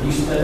Když jsme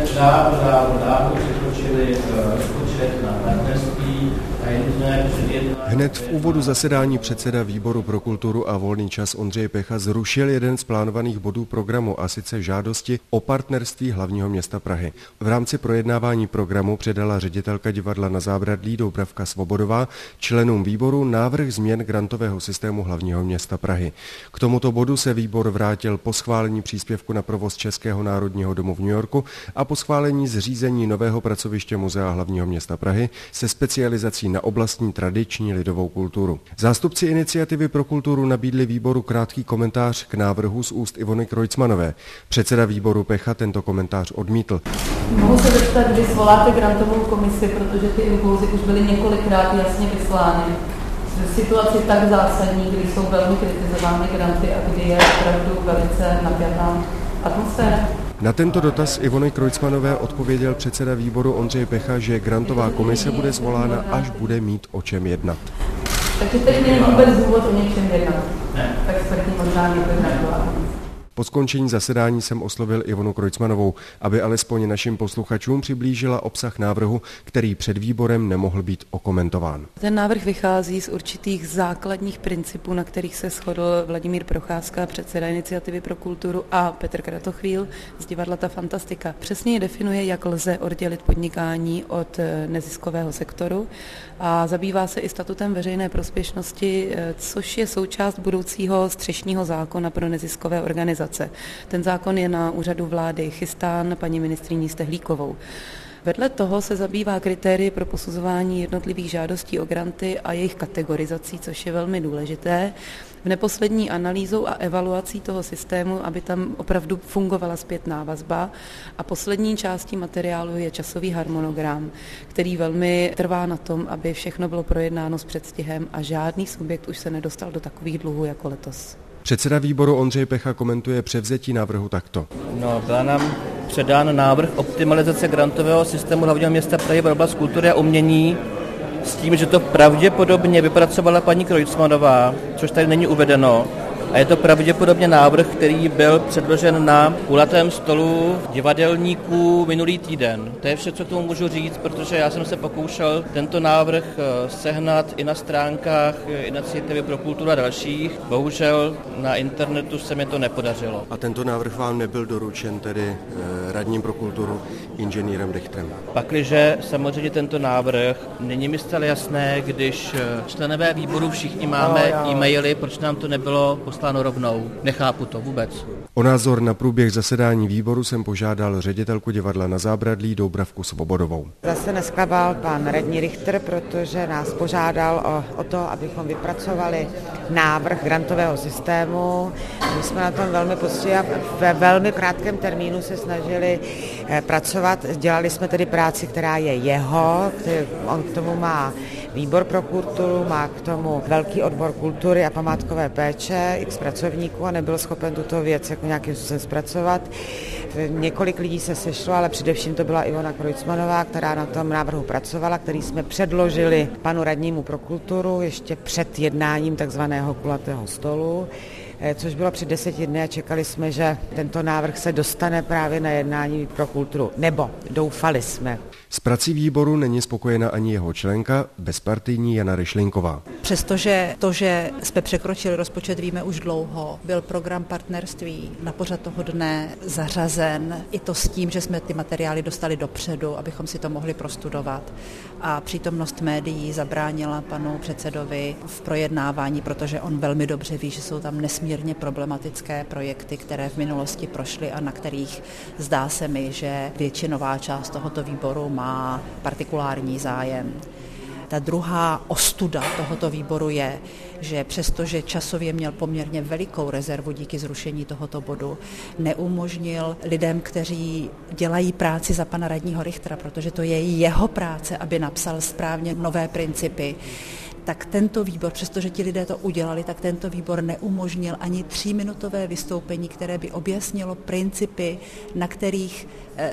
dávno překročili rozpočet na partnerství a je nutné předjednat... Hned v úvodu zasedání předseda výboru pro kulturu a volný čas Ondřej Pecha zrušil jeden z plánovaných bodů programu, a sice žádosti o partnerství hlavního města Prahy. V rámci projednávání programu předala ředitelka divadla Na Zábradlí Doubravka Svobodová členům výboru návrh změn grantového systému hlavního města Prahy. K tomuto bodu se výbor vrátil po schválení příspěvku na provoz Českého národního domu v New Yorku a po schválení zřízení nového pracoviště Muzea hlavního města Prahy se specializací na oblastní tradiční lidovou kulturu. Zástupci iniciativy pro kulturu nabídli výboru krátký komentář k návrhu z úst Ivony Kreutzmannové. Předseda výboru Pecha tento komentář odmítl. Mohu se zeptat, kdy svoláte grantovou komisi, protože ty impulzy už byly několikrát jasně vyslány. V situaci tak zásadní, kdy jsou velmi kritizovány granty a kdy je opravdu velice napjatá atmosféra. Na tento dotaz Ivony Kreutzmannové odpověděl předseda výboru Ondřej Pecha, že grantová komise bude svolána, až bude mít o čem jednat. Takže teď není vůbec důvod o něčem jednat. Tak smrtí možná někdo grantová. Po skončení zasedání jsem oslovil Ivonu Kreutzmannovou, aby alespoň našim posluchačům přiblížila obsah návrhu, který před výborem nemohl být okomentován. Ten návrh vychází z určitých základních principů, na kterých se shodl Vladimír Procházka, předseda iniciativy pro kulturu, a Petr Kratochvíl z divadla Ta Fantastika. Přesně definuje, jak lze oddělit podnikání od neziskového sektoru a zabývá se i statutem veřejné prospěšnosti, což je součást budoucího střešního zákona pro neziskové organizace. Ten zákon je na úřadu vlády chystán paní ministryní Stehlíkovou. Vedle toho se zabývá kritérii pro posuzování jednotlivých žádostí o granty a jejich kategorizací, což je velmi důležité. V neposlední analýzou a evaluací toho systému, aby tam opravdu fungovala zpětná vazba. A poslední částí materiálu je časový harmonogram, který velmi trvá na tom, aby všechno bylo projednáno s předstihem a žádný subjekt už se nedostal do takových dluhů jako letos. Předseda výboru Ondřej Pecha komentuje převzetí návrhu takto. Byl nám předán návrh optimalizace grantového systému hlavního města Prahy pro oblast kultury a umění s tím, že to pravděpodobně vypracovala paní Kreutzmannová, což tady není uvedeno. A je to pravděpodobně návrh, který byl předložen na kulatém stolu divadelníků minulý týden. To je vše, co k tomu můžu říct, protože já jsem se pokoušel tento návrh sehnat i na stránkách Iniciativy pro kulturu a dalších. Bohužel na internetu se mi to nepodařilo. A tento návrh vám nebyl doručen tedy radním pro kulturu inženýrem Richterem? Pakliže samozřejmě tento návrh není mi stále jasné, když členové výboru všichni máme e-maily, proč nám to nebylo posláno rovnou. Nechápu to vůbec. O názor na průběh zasedání výboru jsem požádal ředitelku divadla Na Zábradlí Doubravku Svobodovou. Zase nesklamal pan radní Richter, protože nás požádal o to, abychom vypracovali návrh grantového systému. My jsme na tom velmi poctivě a ve velmi krátkém termínu se snažili pracovat. Dělali jsme tedy práci, která je jeho. On k tomu má výbor pro kulturu, má k tomu velký odbor kultury a památkové péče, x pracovníků, a nebyl schopen tuto věc jako nějakým způsobem zpracovat. Několik lidí se sešlo, ale především to byla Ivona Kreutzmannová, která na tom návrhu pracovala, který jsme předložili panu radnímu pro kulturu ještě před jednáním takzvaného kulatého stolu, což bylo před 10 dny a čekali jsme, že tento návrh se dostane právě na jednání pro kulturu. Nebo doufali jsme. S prací výboru není spokojena ani jeho členka, bezpartijní Jana Ryšlinková. Přestože to, že jsme překročili rozpočet, víme už dlouho, byl program partnerství na pořad toho dne zařazen, i to s tím, že jsme ty materiály dostali dopředu, abychom si to mohli prostudovat. A přítomnost médií zabránila panu předsedovi v projednávání, protože on velmi dobře ví, že jsou tam nesmírně problematické projekty, které v minulosti prošly a na kterých zdá se mi, že většinová část tohoto výboru má partikulární zájem. Ta druhá ostuda tohoto výboru je, že přestože časově měl poměrně velikou rezervu díky zrušení tohoto bodu, neumožnil lidem, kteří dělají práci za pana radního Richtera, protože to je jeho práce, aby napsal správně nové principy, tak tento výbor, přestože ti lidé to udělali, tak tento výbor neumožnil ani 3minutové vystoupení, které by objasnilo principy, na kterých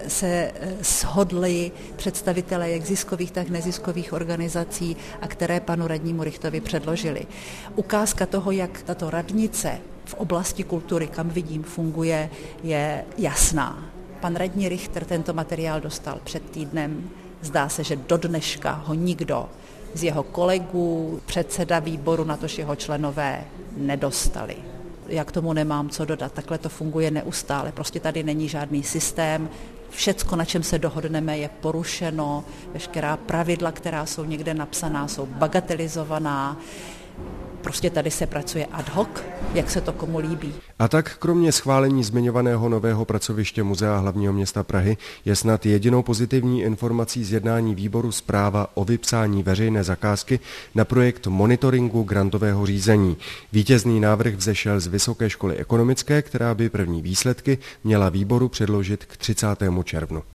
se shodli představitelé jak ziskových, tak neziskových organizací a které panu radnímu Richtovi předložili. Ukázka toho, jak tato radnice v oblasti kultury, kam vidím, funguje, je jasná. Pan radní Richter tento materiál dostal před týdnem. Zdá se, že do dneška ho nikdo z jeho kolegů, předseda výboru, natož jeho členové nedostali. Já k tomu nemám co dodat, takhle to funguje neustále, prostě tady není žádný systém, všecko, na čem se dohodneme, je porušeno, veškerá pravidla, která jsou někde napsaná, jsou bagatelizovaná, prostě tady se pracuje ad hoc, jak se to komu líbí. A tak kromě schválení zmiňovaného nového pracoviště Muzea hlavního města Prahy je snad jedinou pozitivní informací z jednání výboru zpráva o vypsání veřejné zakázky na projekt monitoringu grantového řízení. Vítězný návrh vzešel z Vysoké školy ekonomické, která by první výsledky měla výboru předložit k 30. červnu.